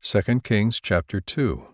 2 Kings chapter 2.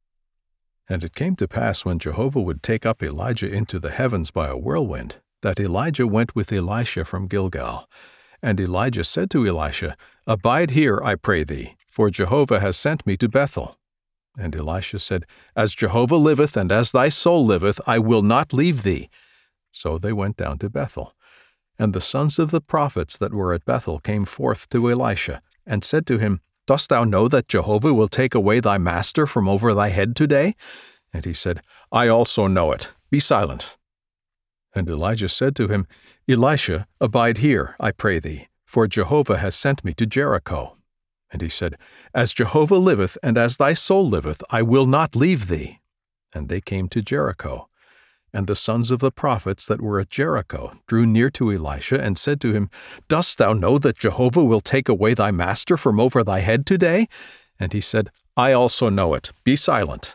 And it came to pass when Jehovah would take up Elijah into the heavens by a whirlwind, that Elijah went with Elisha from Gilgal. And Elijah said to Elisha, Abide here, I pray thee, for Jehovah has sent me to Bethel. And Elisha said, As Jehovah liveth, and as thy soul liveth, I will not leave thee. So they went down to Bethel. And the sons of the prophets that were at Bethel came forth to Elisha, and said to him, Dost thou know that Jehovah will take away thy master from over thy head today? And he said, I also know it. Be silent. And Elijah said to him, Elisha, abide here, I pray thee, for Jehovah has sent me to Jericho. And he said, As Jehovah liveth, and as thy soul liveth, I will not leave thee. And they came to Jericho. And the sons of the prophets that were at Jericho drew near to Elisha and said to him, Dost thou know that Jehovah will take away thy master from over thy head today? And he said, I also know it. Be silent.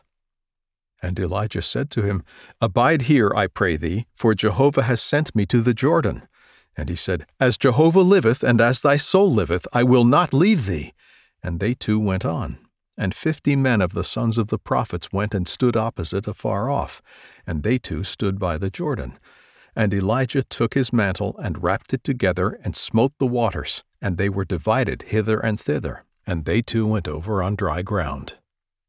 And Elijah said to him, Abide here, I pray thee, for Jehovah has sent me to the Jordan. And he said, As Jehovah liveth, and as thy soul liveth, I will not leave thee. And they two went on. And 50 men of the sons of the prophets went and stood opposite afar off, and they two stood by the Jordan. And Elijah took his mantle and wrapped it together and smote the waters, and they were divided hither and thither, and they two went over on dry ground.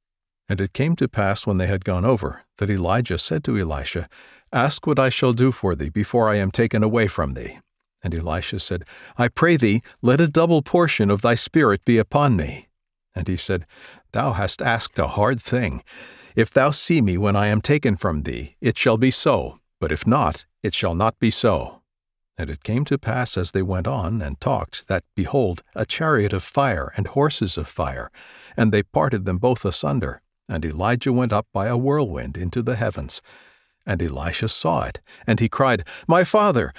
And it came to pass when they had gone over, that Elijah said to Elisha, Ask what I shall do for thee before I am taken away from thee. And Elisha said, I pray thee, let a double portion of thy spirit be upon me. And he said, Thou hast asked a hard thing. If thou see me when I am taken from thee, it shall be so, but if not, it shall not be so. And it came to pass as they went on and talked, that, behold, a chariot of fire and horses of fire, and they parted them both asunder. And Elijah went up by a whirlwind into the heavens. And Elisha saw it, and he cried, my father,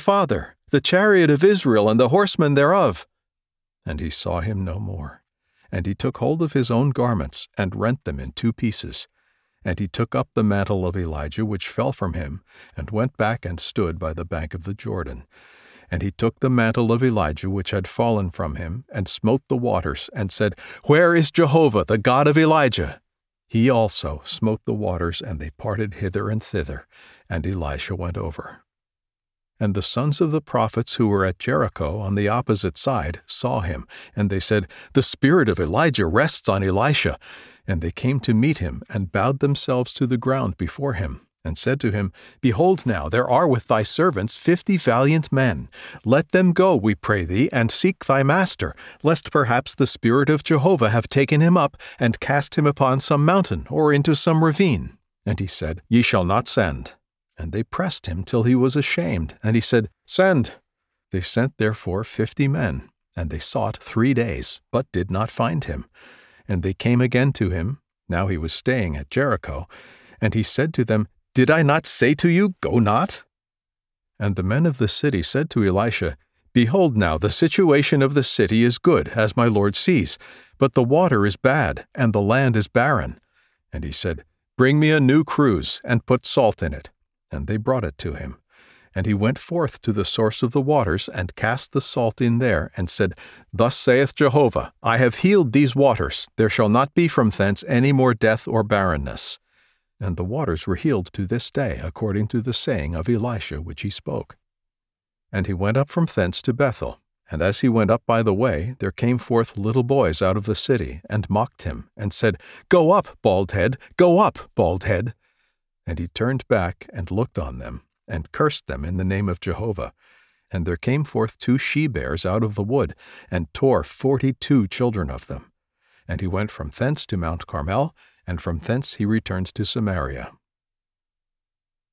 the chariot of Israel and the horsemen thereof. And he saw him no more. And he took hold of his own garments, and rent them in 2 pieces. And he took up the mantle of Elijah which fell from him, and went back and stood by the bank of the Jordan. And he took the mantle of Elijah which had fallen from him, and smote the waters, and said, Where is Jehovah, the God of Elijah? He also smote the waters, and they parted hither and thither, and Elisha went over. And the sons of the prophets who were at Jericho on the opposite side saw him, and they said, The spirit of Elijah rests on Elisha. And they came to meet him, and bowed themselves to the ground before him, and said to him, Behold now, there are with thy servants 50 valiant men. Let them go, we pray thee, and seek thy master, lest perhaps the spirit of Jehovah have taken him up, and cast him upon some mountain, or into some ravine. And he said, Ye shall not send. And they pressed him till he was ashamed, and he said, Send. They sent therefore 50 men, and they sought 3 days, but did not find him. And they came again to him, now he was staying at Jericho, and he said to them, Did I not say to you, Go not? And the men of the city said to Elisha, Behold now, the situation of the city is good, as my lord sees, but the water is bad, and the land is barren. And he said, Bring me a new cruse, and put salt in it. And they brought it to him. And he went forth to the source of the waters, and cast the salt in there, and said, Thus saith Jehovah, I have healed these waters, there shall not be from thence any more death or barrenness. And the waters were healed to this day, according to the saying of Elisha which he spoke. And he went up from thence to Bethel. And as he went up by the way, there came forth little boys out of the city, and mocked him, and said, Go up, bald head, go up, bald head. And he turned back and looked on them, and cursed them in the name of Jehovah. And there came forth 2 she-bears out of the wood, and tore 42 children of them. And he went from thence to Mount Carmel, and from thence he returned to Samaria.